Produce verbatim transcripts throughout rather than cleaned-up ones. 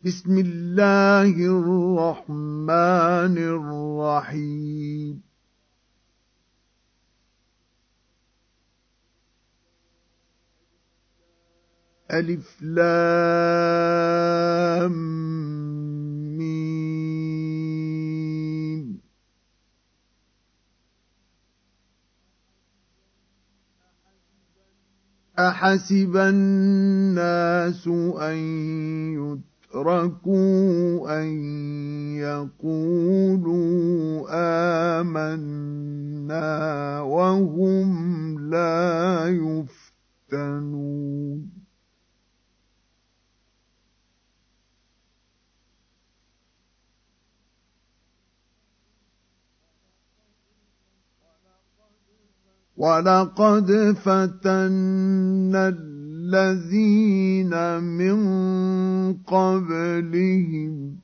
بسم الله الرحمن الرحيم ألف لام ميم أحسب الناس أن يتركوا أن يقولوا آمنا وهم لا يفتنون ولقد فتنا الذين من قبلهم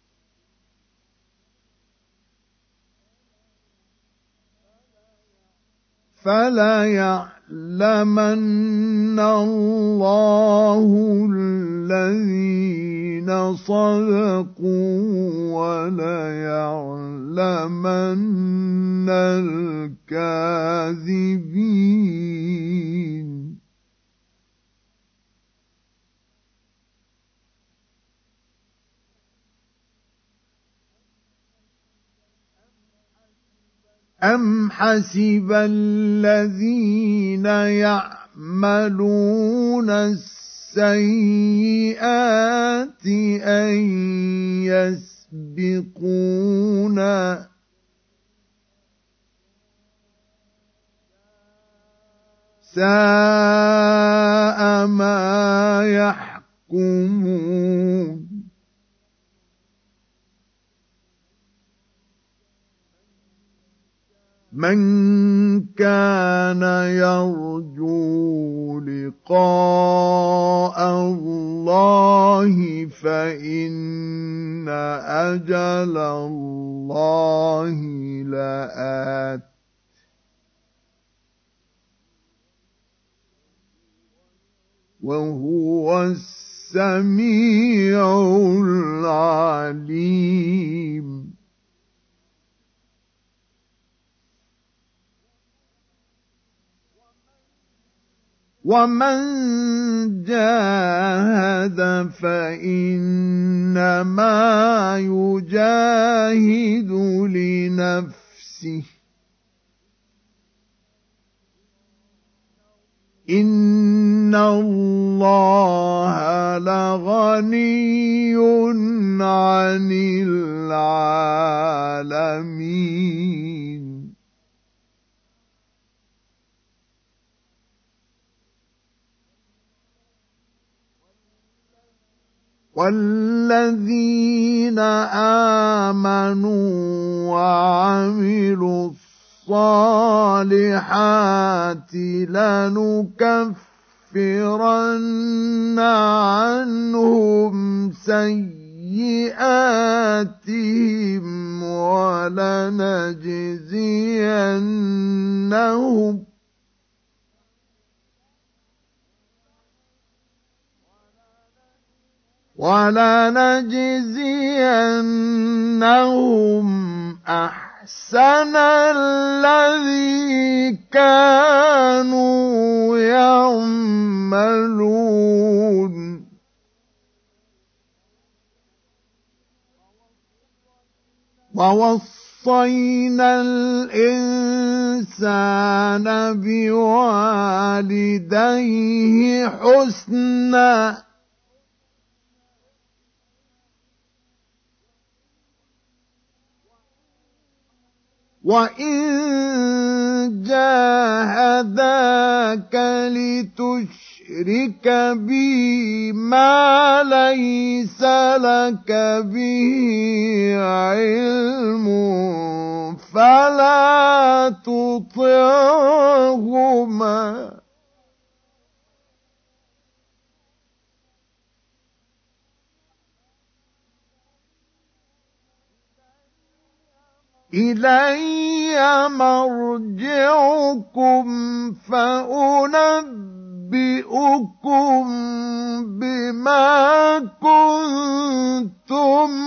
فليعلمن الله الذين صدقوا وليعلمن الكاذبين أم حسب الذين يعملون السيئات أن يسبقونا ساء ما يحكمون من كان يرجو لقاء الله فإن أجل الله لآت وهو السميع العليم ومن جاهد فإنما يجاهد لنفسه إن الله لغني عن العالمين والذين آمنوا وعملوا الصالحات لنكفرن عنهم سيئاتهم ولنجزينهم ولنجزينهم أحسن الذي كانوا يعملون ووصينا الإنسان بوالديه حسنا وإن جاهداك لتشرك بي ما ليس لك به علم فلا تطعهما إلي مرجعكم فأنبئكم بما كنتم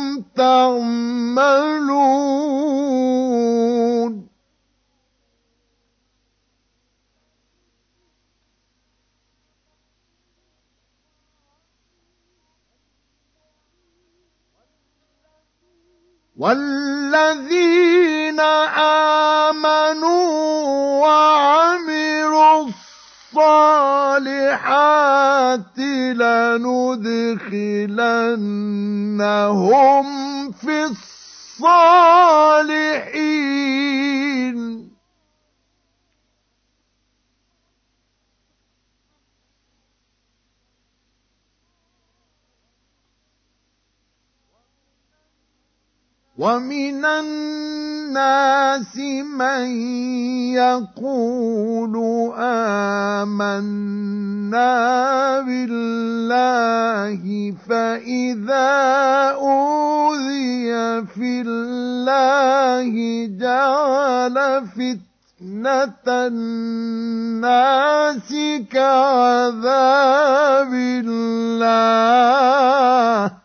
تعملون والذين آمنوا وعملوا الصالحات لندخلنهم في الصالحين ومن الناس من يقول آمنا بالله فإذا أوذي في الله جعل فتنة الناس كعذاب الله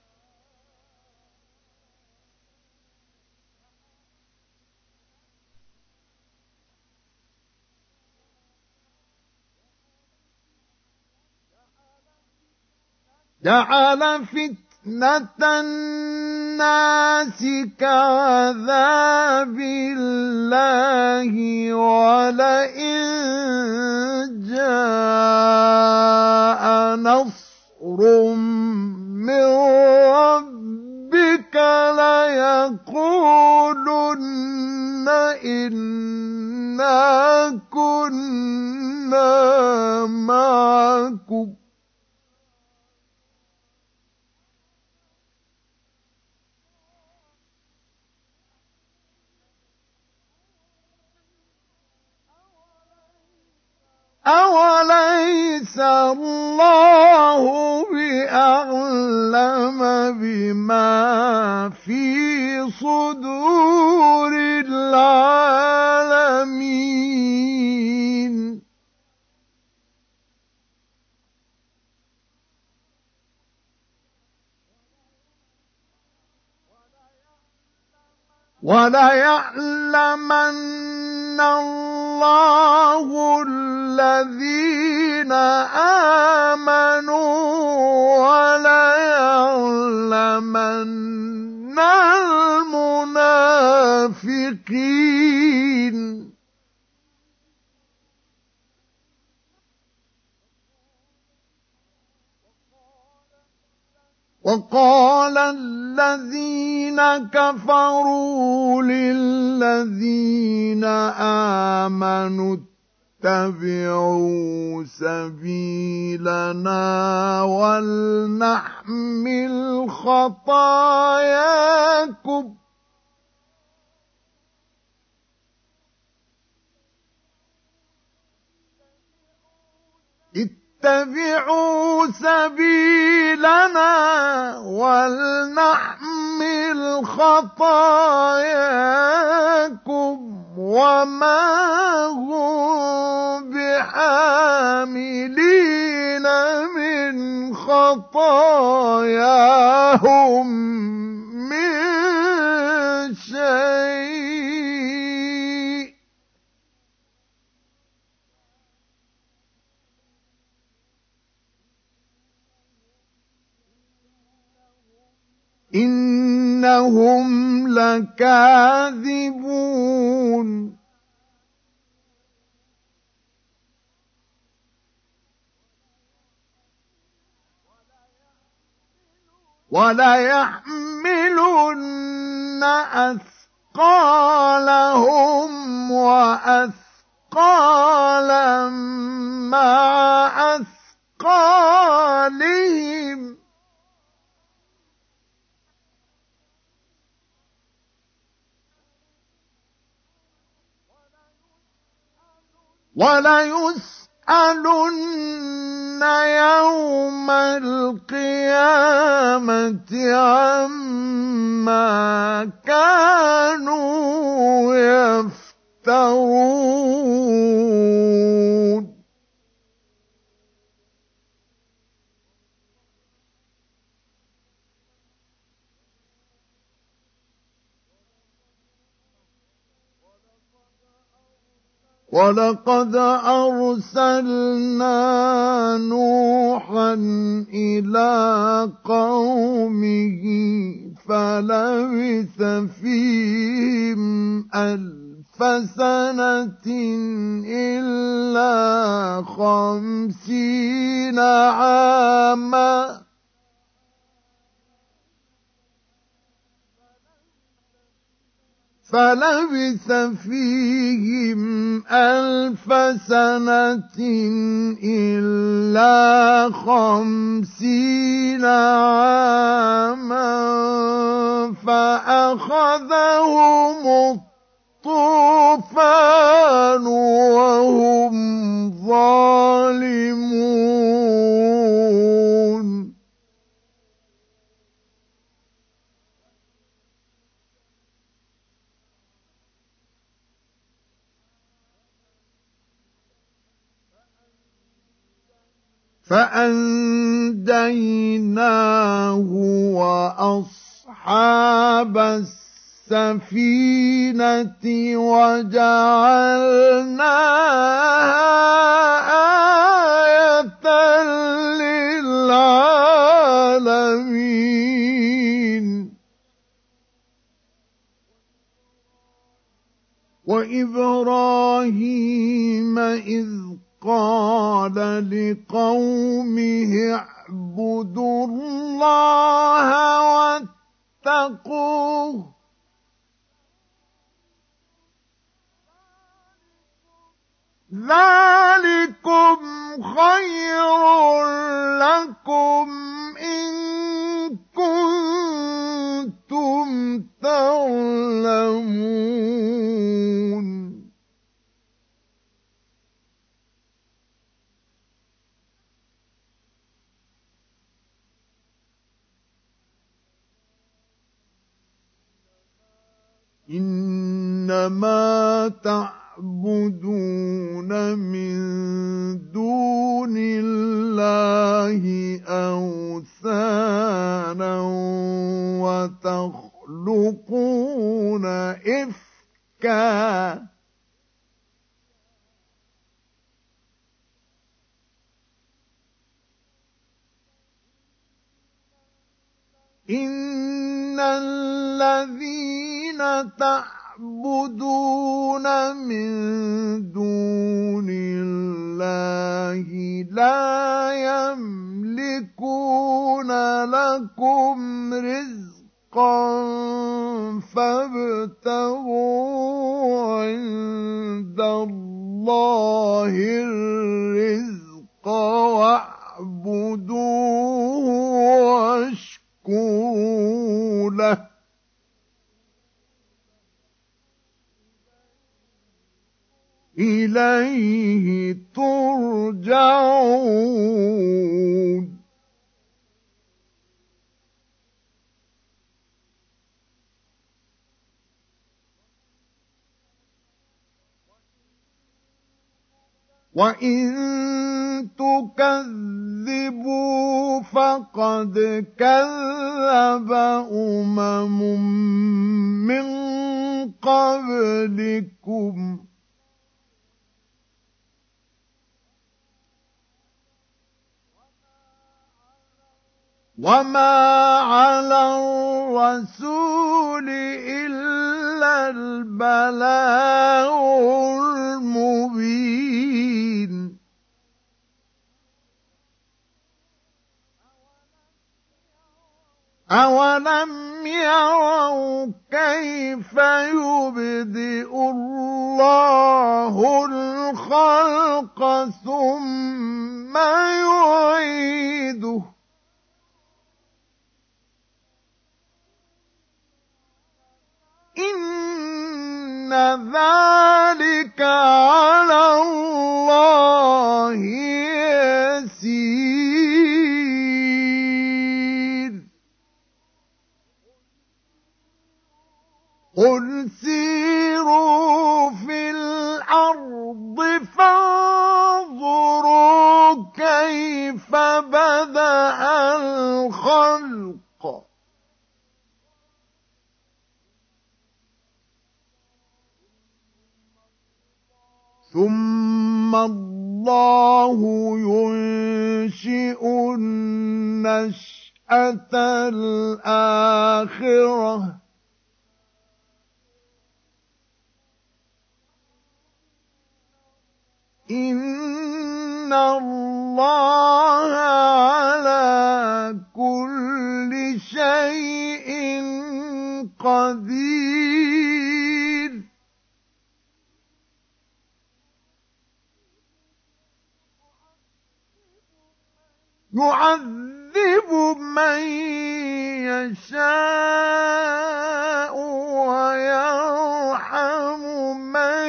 جعل فتنة الناس كعذاب الله ولئن جاء نصر من ربك ليقولن إنا كنا معكم أوليس الله بأعلم بما في صدور العالمين وَلَيَعْلَمَنَّ اللَّهُ الَّذِينَ آمَنُوا وَلَيَعْلَمَنَّ الْمُنَافِقِينَ وَقَالَ الَّذِينَ كَفَرُوا لِلَّذِينَ آمَنُوا اتَّبِعُوا سَبِيلَنَا وَلْنَحْمِلْ خَطَايَاكُمْ اتَّبِعُوا سَبِيلَنَا وَلْنَحْمِلْ خَطَايَاكُمْ وَمَا هُمْ بِحَامِلِينَ مِنْ خَطَايَاهُمْ مِنْ شَيْءٍ إِنَّهُمْ لَكَاذِبُونَ وَلَيَحْمِلُنَّ أَثْقَالَهُمْ وَأَثْقَالًا مَعَ أَثْقَالِهِمْ وَلَيُسْأَلُنَّ يَوْمَ الْقِيَامَةِ عَمَّا كَانُوا يَفْتَرُونَ وَلَقَدْ أَرْسَلْنَا نُوحًا إِلَىٰ قَوْمِهِ فَلَبِثَ فِيهِمْ أَلْفَ سَنَةٍ إِلَّا خَمْسِينَ عَامًا فَلَبِثَ فِيهِمْ أَلْفَ سَنَةٍ إِلَّا خَمْسِينَ عَامًا فَأَخَذَهُمُ الطُّوفَانُ وَهُمْ ظَالِمُونَ فَأَنجَيْنَاهُ وَأَصْحَابَ السَّفِينَةِ وَجَعَلْنَاهَا آيَةً لِّلْعَالَمِينَ وَإِبْرَاهِيمَ إِذْ قَالَ لِقَوْمِهِ اعْبُدُوا اللَّهَ وَاتَّقُوهُ ذَلِكُمْ خَيْرٌ لَكُمْ إِن كُنتُمْ تَعْلَمُونَ إِنَّمَا تَعْبُدُونَ مِن دُونِ اللَّهِ أَوْثَانًا وَتَخْلُقُونَ إِفْكًا إِنَّ الَّذِينَ تَعْبُدُونَ مِن دُونِ اللَّهِ لَا يَمْلِكُونَ لَكُمْ رِزْقًا فَابْتَغُوا عِندَ اللَّهِ الرِّزْقَ وَاعْبُدُوهُ وَاشْكُرُوا لَهُ إِلَيْهِ تُرْجَعُونَ وَإِن تُكَذِّبُوا فَقَدْ كَذَّبَ أُمَمٌ مِّن قَبْلِكُمْ وَمَا عَلَى الرَّسُولِ إِلَّا الْبَلَاغُ الْمُبِينُ أَوَلَمْ يَرَوْا كَيْفَ يُبْدِئُ اللَّهُ الْخَلْقَ ثُمَّ يُعِيدُهُ إِنَّ ذَلِكَ عَلَى اللَّهِ يَسِيرٌ قُلْ سِيرُوا فِي الْأَرْضِ فَانظُرُوا كَيْفَ بَدَأَ الْخَلْقَ ثم الله ينشئ النشأة الآخرة إن الله على كل شيء قدير يعذب من يشاء ويرحم من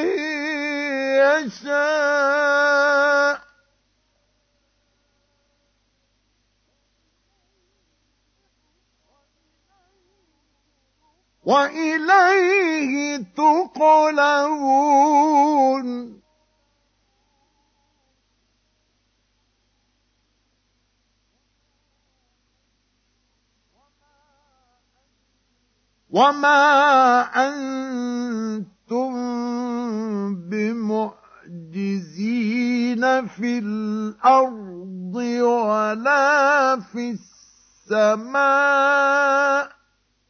يشاء وإليه تقلبون وما أنتم بمعجزين في الأرض ولا في السماء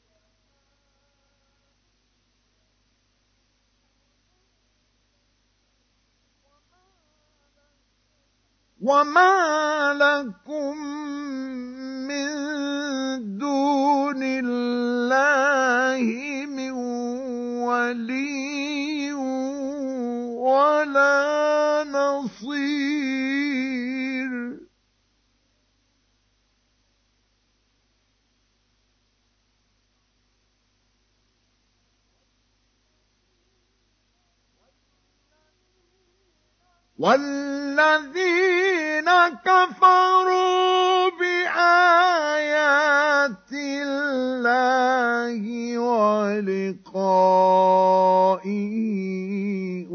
وما لكم من دون الله من ولي ولا نصير والذين كفروا بآيات الله ولقائه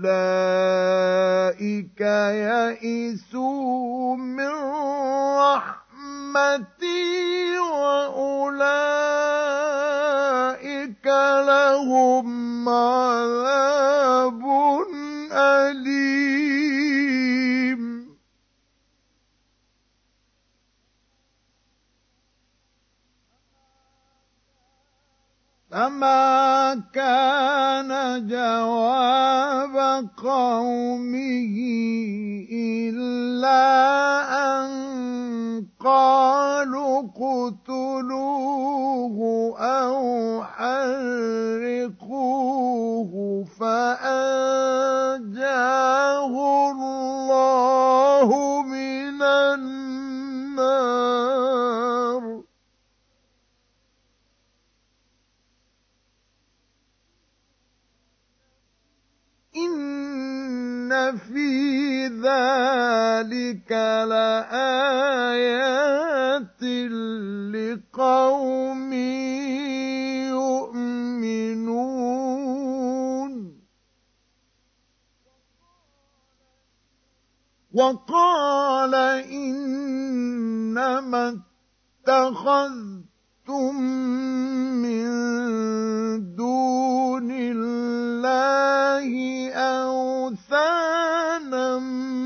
أولئك يئسوا من رحمتي وأولئك لهم عذاب أليم فما كان جواب قومه إلا أن قالوا اقتلوه أو حرقوه فأنجاه الله من النار إن في ذلك لآيات لقوم يؤمنون وقال إنما اتخذتم من دون الله أوثانا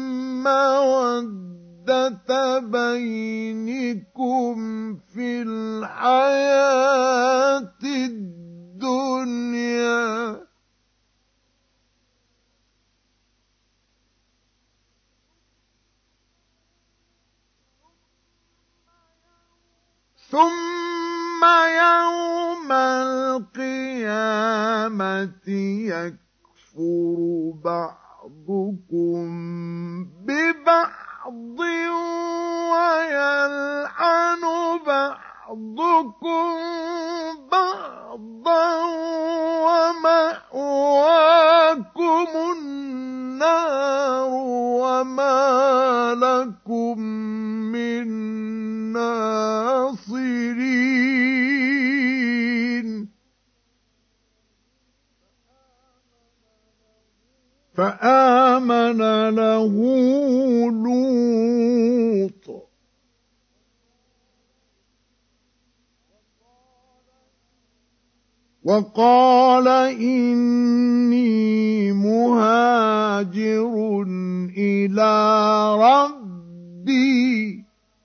مودة بينكم في الحياة الدنيا ثم يوم القيامة يكفر بعضكم ببعض ويلعن بعضكم بعضا ومأواكم النار وما لكم من ناصرين فآمن له لوط وقال إني مهاجر راجع إلى ربي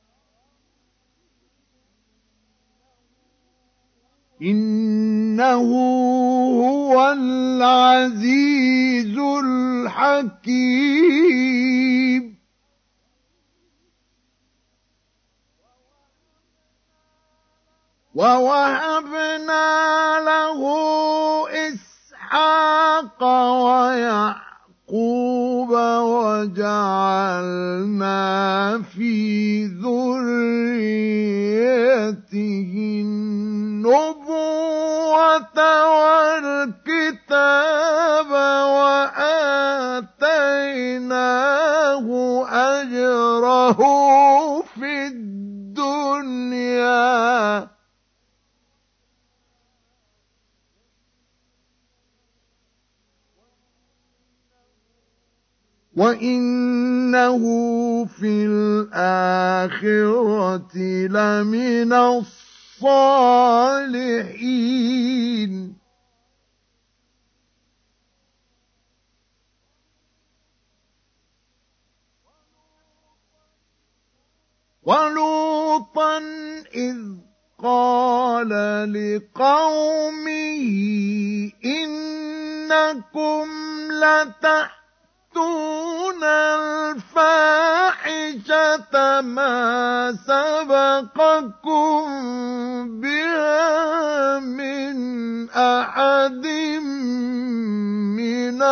إنه هو العزيز الحكيم ووهبنا له إسحاق ويعقوب وجعلنا في ذريته النبوة والكتاب وآتيناه أجره في الدنيا وإنه في الآخرة لمن الصالحين ولوطا إذ قال لقومه إنكم لتأتون الفاحشة ما سبقكم بها من أحد من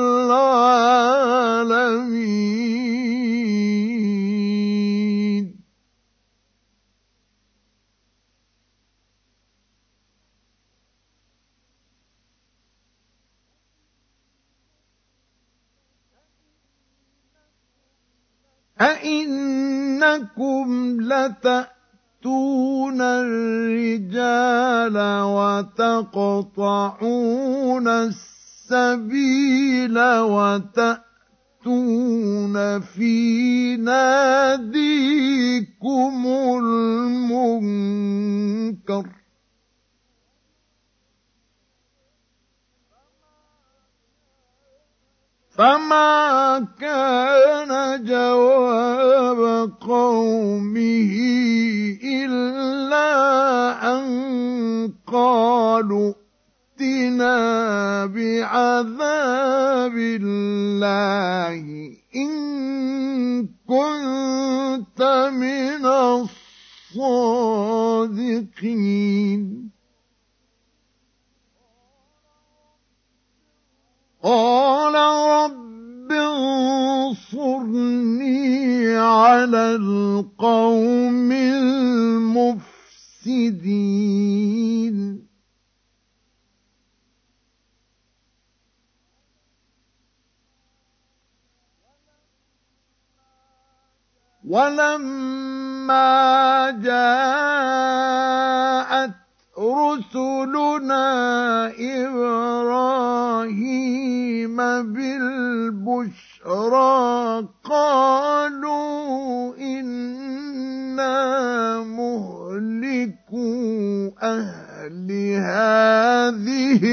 العالمين أئنكم لتأتون الرجال وتقطعون السبيل وتأتون في ناديكم المنكر فما كان جواب قومه إلا أن قالوا ائتنا بعذاب الله إن كنت من الصادقين قال رب انصرني على القوم المفسدين ولما جاءت رسلنا إبراهيم بالبشرى قالوا إنا مهلكو أهل هذه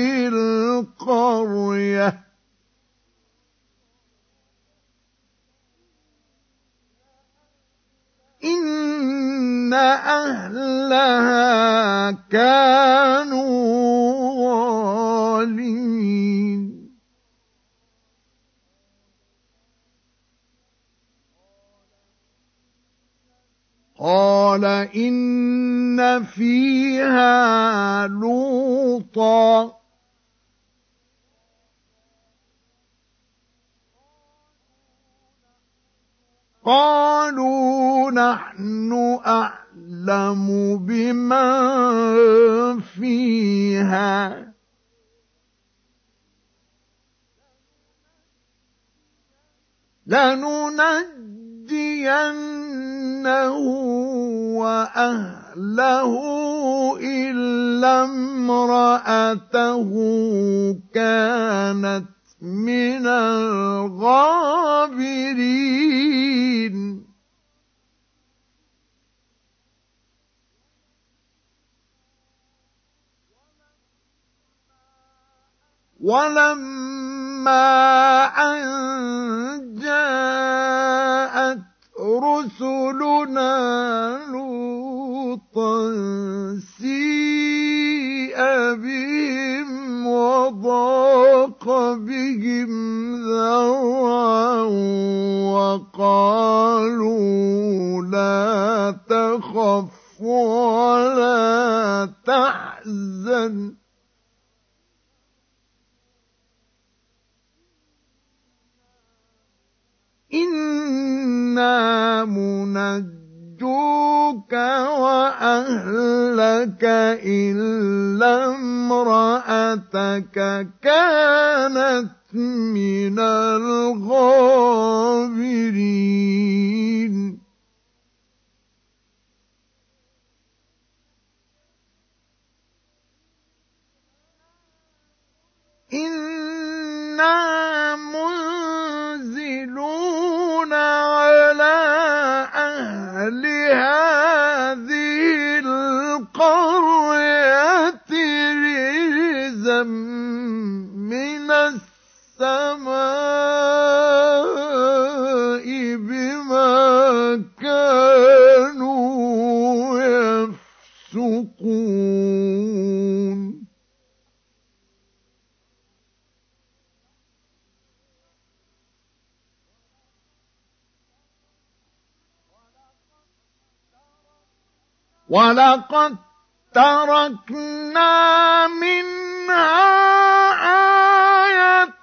القرية إن أهلها كانوا ظالمين قال إن فيها لوطا قالوا نحن أعلم بمن فيها لننجينه وأهله إلا امرأته كانت من الغابرين ولما أن جاءت رسلنا لوطا سيء بهم وضاق بهم ذرعا وقالوا لا تخف ولا تحزن إنا منجوك وأهلك إلا امرأتك كانت من الغابرين إنا منزلون على أهل هذه القرية رجزا من السماء بما كانوا يفسقون ولقد تركنا منها آية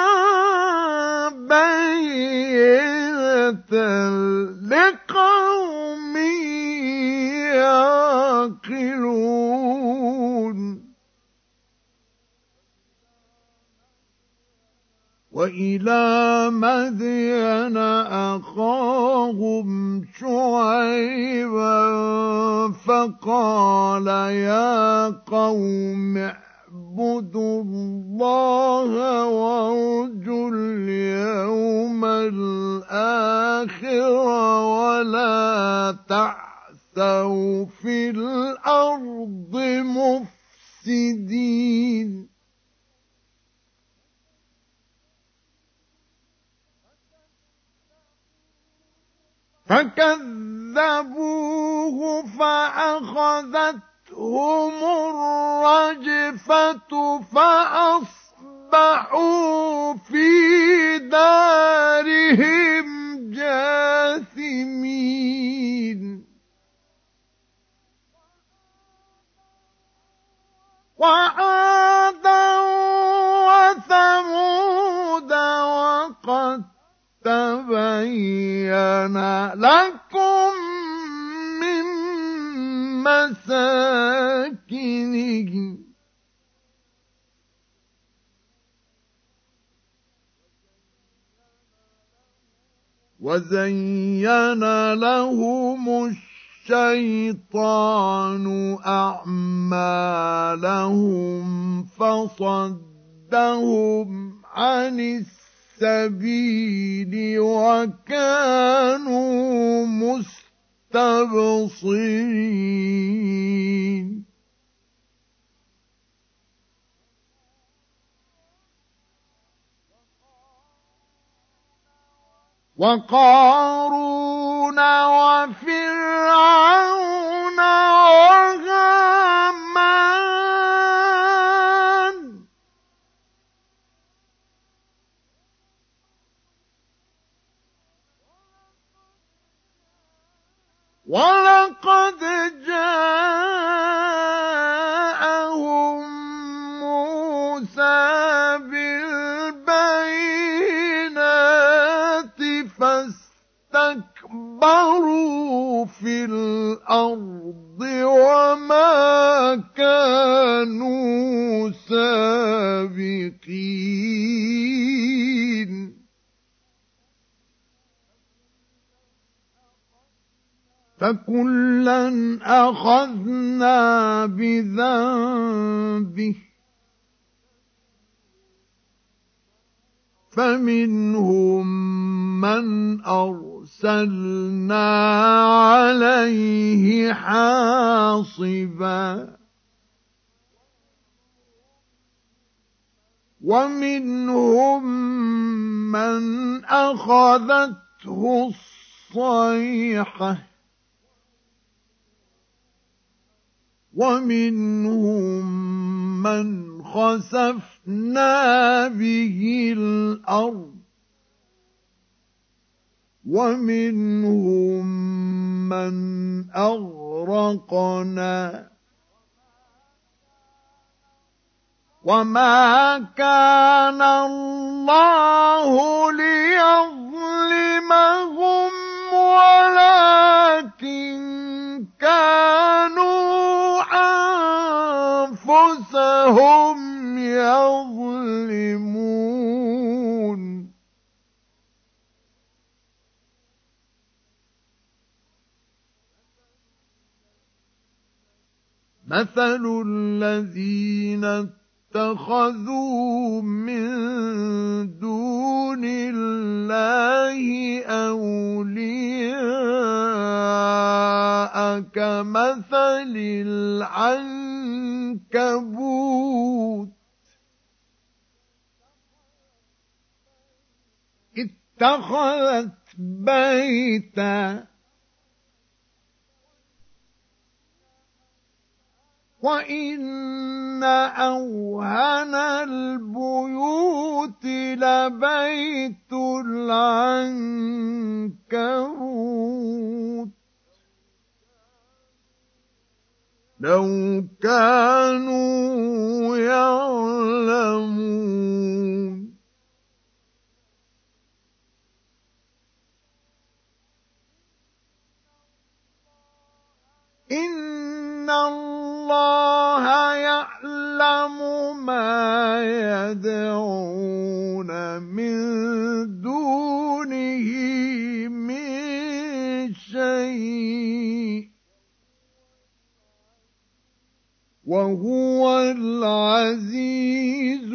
بينة لقوم يعقلون وإلى مدين أخاهم شعيبا فقال يا قوم اعبدوا الله وارجوا اليوم الآخر ولا تعثوا في الأرض مفسدين فكذبوه فأخذتهم الرجفة فأصبحوا في دارهم جاثمين وعادا وثمود وقد تبين لكم من مساكنهم وزين لهم الشيطان أعمالهم فصدهم عن السبيل وكانوا مستبصرين وقارون وفرعون وهامان ولقد جاءهم موسى بالبينات فاستكبروا في الأرض وما كانوا سابقين فكلا أخذنا بذنبه فمنهم من أرسلنا عليه حاصبا ومنهم من أخذته الصيحة ومنهم من خسفنا به الأرض ومنهم من أغرقنا وما كان الله ليظلمهم ولكن كانوا أنفسهم يظلمون مثل الذين اتخذوا من دون الله أولياء كمثل العنكبوت اتخذت بيتا وإن أوهن البيوت لبيت العنكبوت لو كانوا يعلمون إن الله يعلم ما يدعون من دونه من شيء وهو العزيز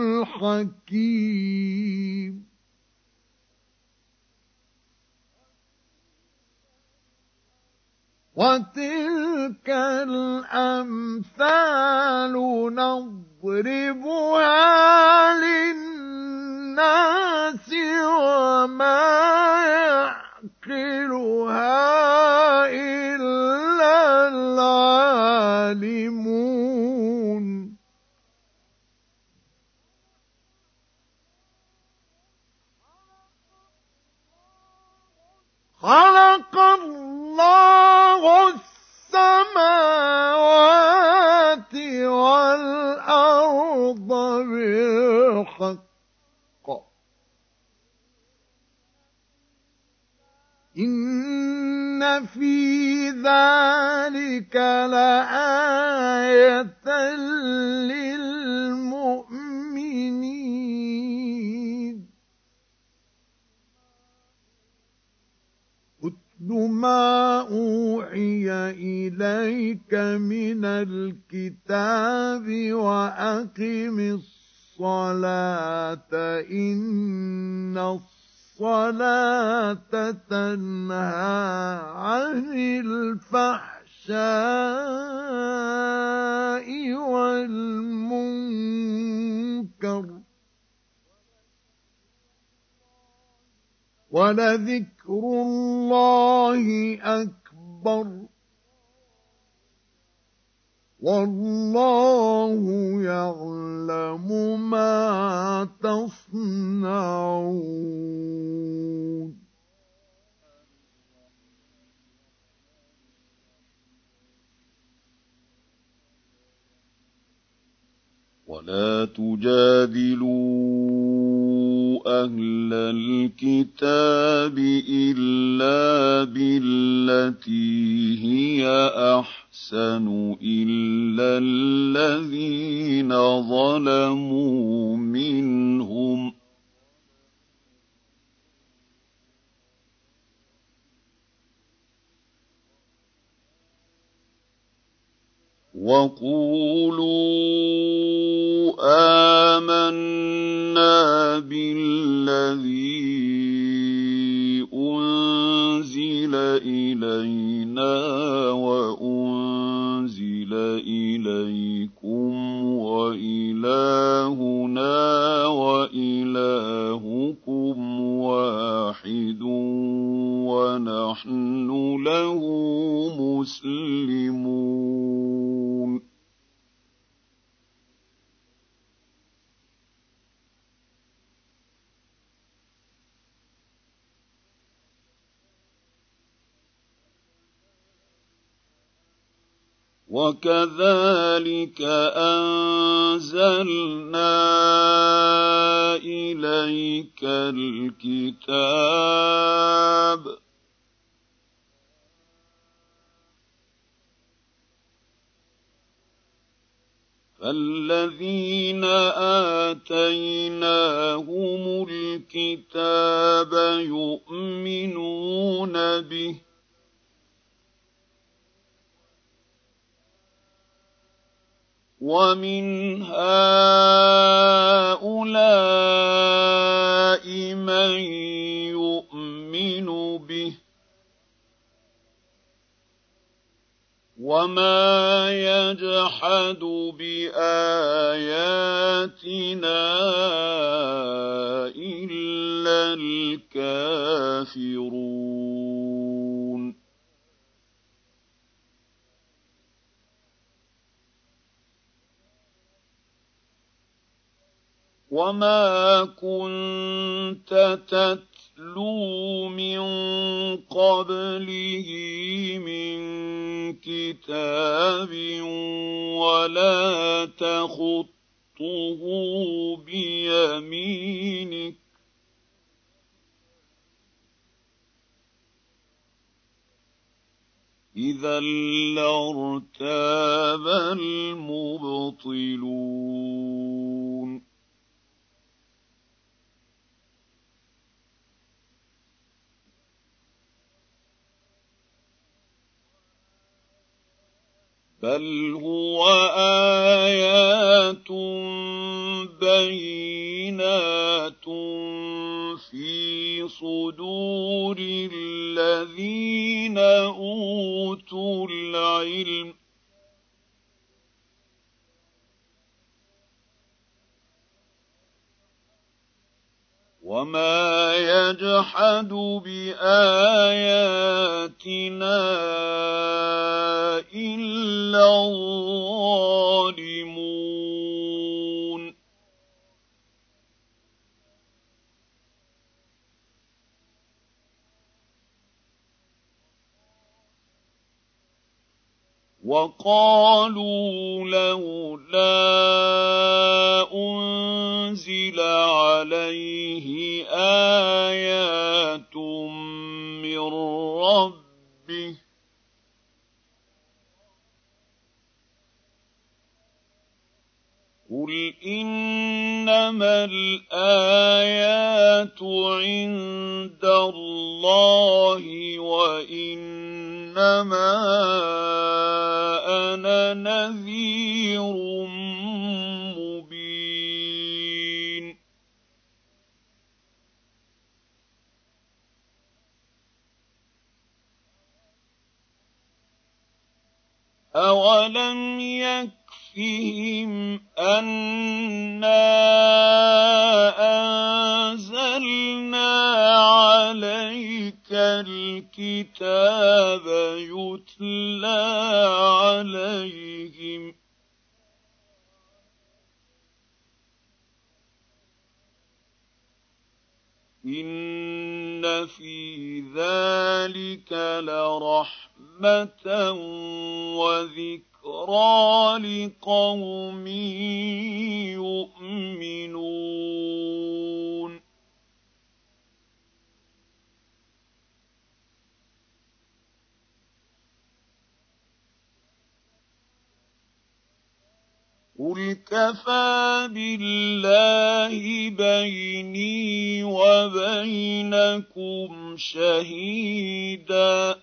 الحكيم وتلك الأمثال نضربها للناس وما يعقلها إلا العالمون خلق الله السماوات والأرض بالحق إن في ذلك لآية للمؤمنين ما أوحي إليك من الكتاب وأقم الصلاة إن الصلاة تنهى عن الفحشاء والمنكر ولذكر الله أكبر والله يعلم ما تصنعون ولا تجادلوا أهل الكتاب إلا بالتي هي أحسن إلا الذين ظلموا منهم وقولوا آمنا بالذي أنزل إلينا وأنزل إليكم وإلهنا وكذلك أنزلنا إليك الكتاب فالذين آتيناهم الكتاب يؤمنون به ومن هؤلاء من يؤمن به وما يجحد بآياتنا إلا الكافرون وما كنت تتلو من قبله من كتاب ولا تخطه بيمينك إذا لارتاب المبطلون بل هو آيات بينات في صدور الذين أوتوا العلم وما يجحد بآياتنا إلا الظالمون وقالوا لولا أنزل عليه آيات من ربه قل إنما الآيات عند الله وإنما أنا نذير مبين أولم يكفهم أنا أنزلنا عليك الكتاب يتلى عليهم إن في ذلك لرحمة وذكرى لقوم يؤمنون قل كفى بالله بيني وبينكم شهيدا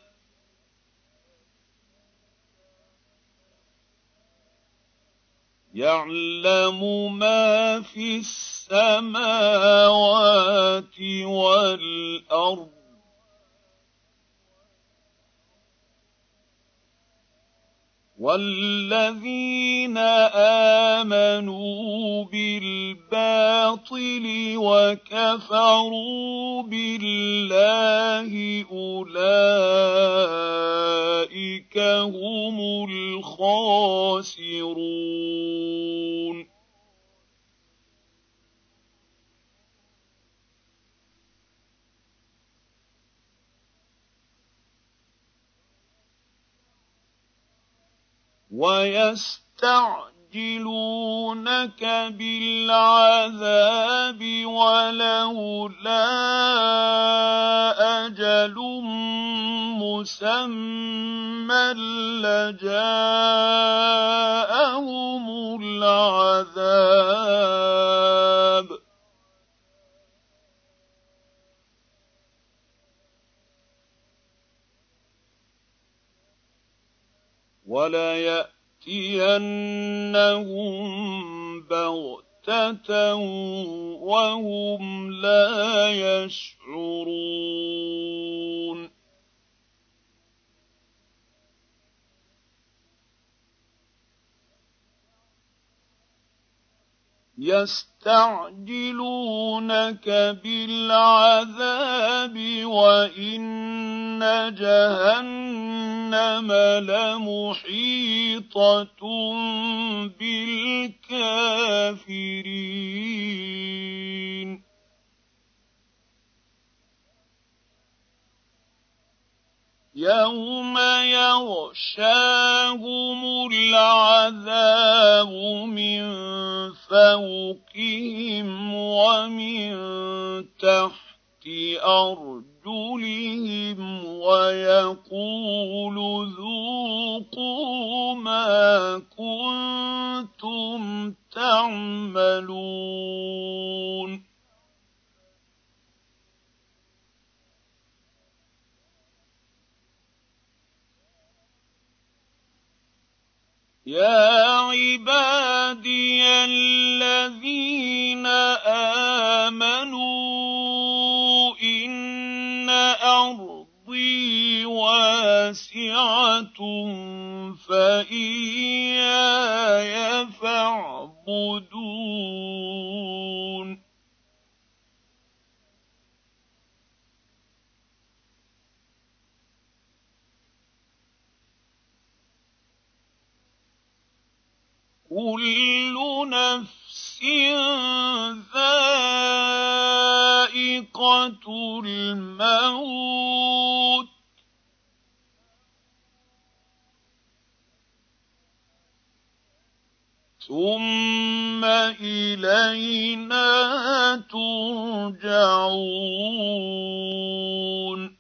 يعلم ما في السماوات والأرض والذين آمنوا بالباطل وكفروا بالله أولئك هم الخاسرون ويستعجلونك بالعذاب ولولا أجل مسمى لجاءهم العذاب وَلَيَأْتِيَنَّهُم بَغْتَةً وَهُمْ لَا يَشْعُرُونَ يَسْتَعْجِلُونَكَ بِالْعَذَابِ وَإِنَّ جَهَنَّمَ لَمُحِيطَةٌ بِالْكَافِرِينَ يَوْمَ يَغْشَاهُمُ الْعَذَابُ مِن فَوْقِهِمْ وَمِن تَحْتِ أَرْجُلِهِمْ وَيَقُولُ ذُوقُوا مَا كُنتُمْ تَعْمَلُونَ يَا عِبَادِيَ الَّذِينَ آمَنُوا إِنَّ أَرْضِي وَاسِعَةٌ فَإِيَّايَ فَاعْبُدُونِ كُلُّ نَفْسٍ ذَائِقَةُ الْمَوْتِ ۖ ثُمَّ إِلَيْنَا تُرْجَعُونَ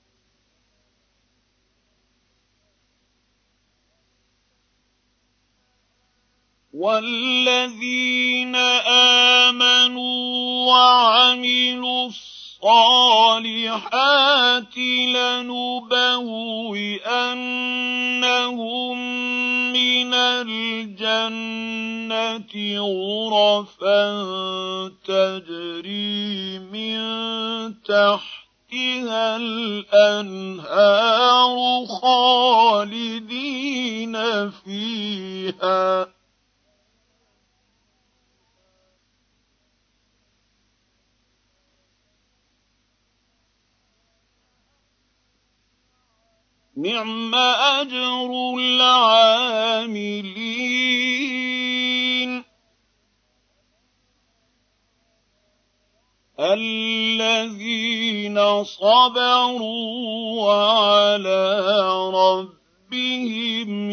وَالَّذِينَ آمَنُوا وَعَمِلُوا الصَّالِحَاتِ لَنُبَوِّئَنَّهُم مِّنَ الْجَنَّةِ غُرَفًا تَجْرِي مِن تَحْتِهَا الْأَنْهَارُ خَالِدِينَ فِيهَا نِعْمَ أَجْرُ الْعَامِلِينَ الَّذِينَ صَبَرُوا وَعَلَىٰ رَبِّهِمْ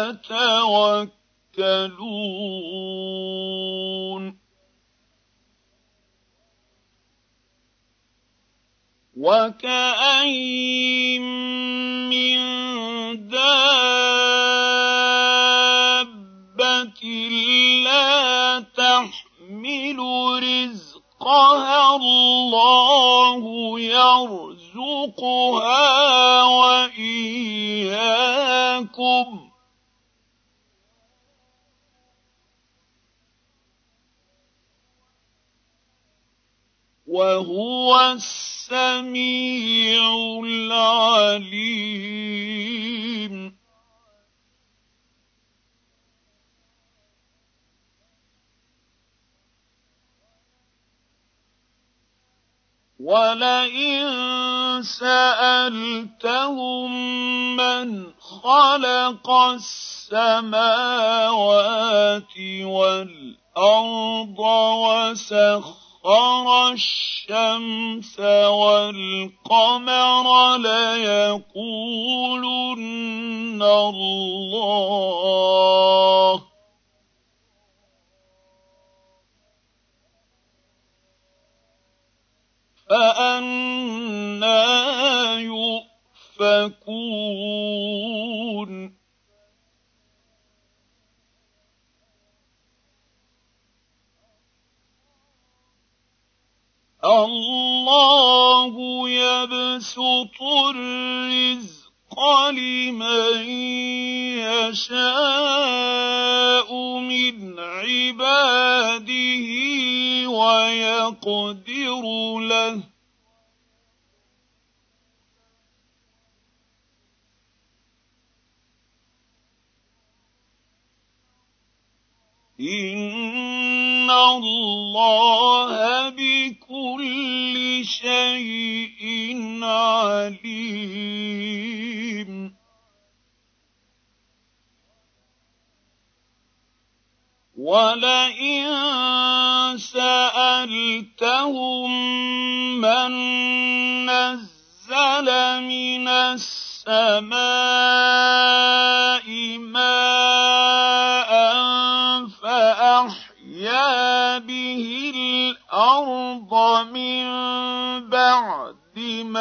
يَتَوَكَّلُونَ وَكَأَيِّن مِّن دَابَّةٍ لَّا تَحْمِلُ رِزْقَهَا اللَّهُ يَرْزُقُهَا وَإِيَّاكُمْ ۚ وَهُوَ السَّمِيعُ الْعَلِيمُ وَلَئِن سَأَلْتَهُم مَّنْ خَلَقَ السَّمَاوَاتِ وَالْأَرْضَ وَسَخَّرَ الشَّمْسَ الشمس والقمر ليقولن الله فأنى يؤفكون الله يبسط الرزق لمن يشاء من عباده ويقدر له إن الله بكل شيء عليم ولئن سألتهم من نزل من السماء ماء فأحيا به الأرض من بعد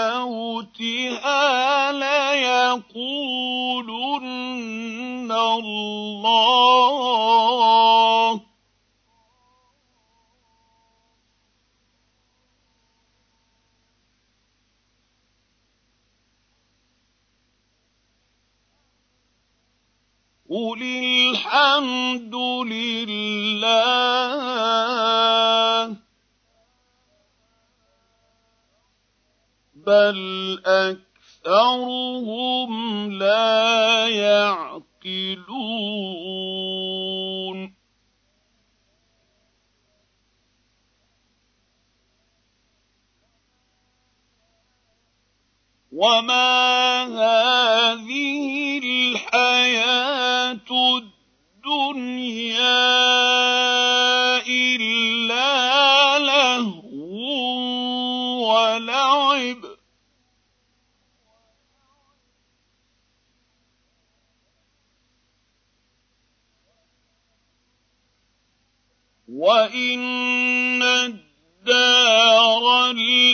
موتها ليقولن الله قل الحمد لله بل أكثرهم لا يعقلون وما هذه الحياة الدنيا إلا لهو ولعب وإن الدار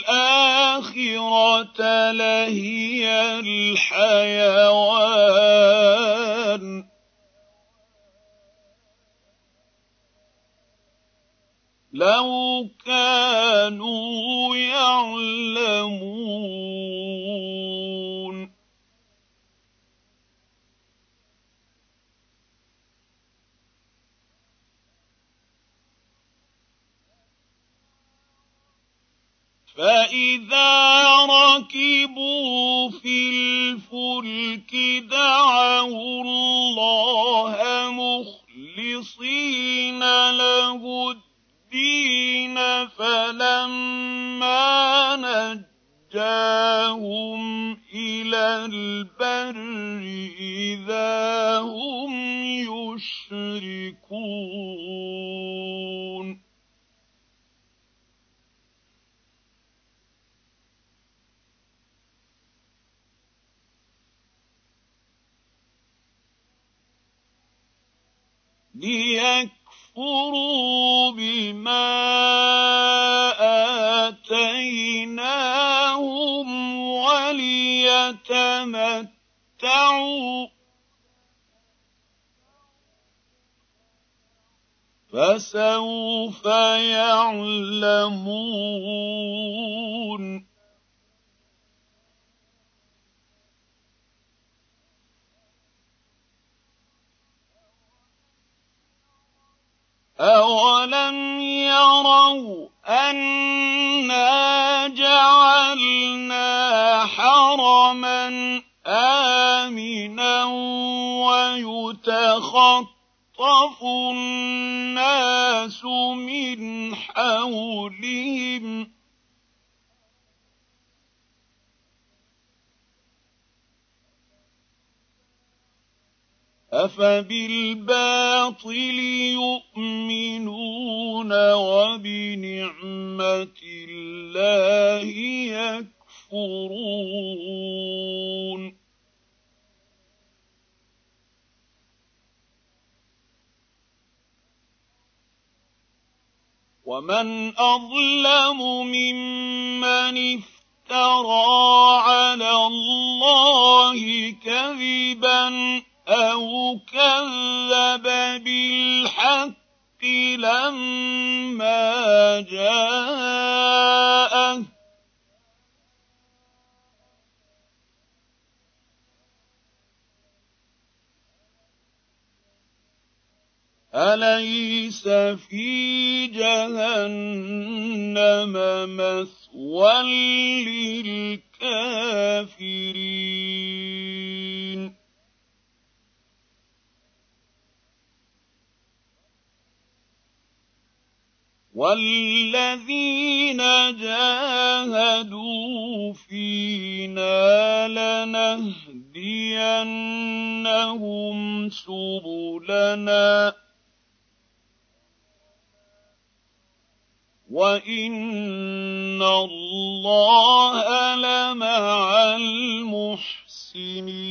الآخرة لهي الحيوان لو كانوا يعلمون فإذا ركبوا في الفلك دعوا الله مخلصين له الدين فلما نجاهم إلى البر إذا هم يشركون ليكفروا بما آتيناهم وليتمتعوا فسوف يعلمون أولم يروا أنا جعلنا حرما آمنا ويتخطف الناس من حولهم أفبالباطل يؤمنون وبنعمة الله بالله يكفرون ومن أظلم ممن افترى على الله كذبا أو كذب بالحق لما جاءه أليس في جهنم مثوى للكافرين والذين جاهدوا فينا لنهدينهم سبلنا وإن الله لمع المحسنين